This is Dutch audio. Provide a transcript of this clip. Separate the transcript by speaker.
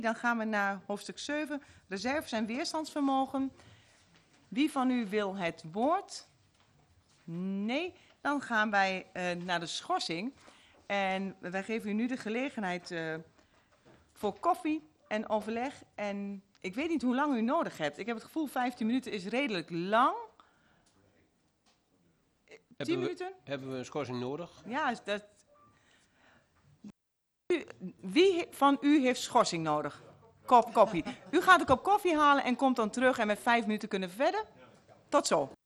Speaker 1: Dan gaan we naar hoofdstuk 7, reserves en weerstandsvermogen. Wie van u wil het woord? Nee, dan gaan wij naar de schorsing. En wij geven u nu de gelegenheid voor koffie en overleg. En ik weet niet hoe lang u nodig hebt. Ik heb het gevoel 15 minuten is redelijk lang. 10 minuten?
Speaker 2: Hebben we een schorsing nodig?
Speaker 1: Ja, wie van u heeft schorsing nodig? Kop koffie. U gaat een kop koffie halen en komt dan terug en met 5 minuten kunnen we verder. Tot zo.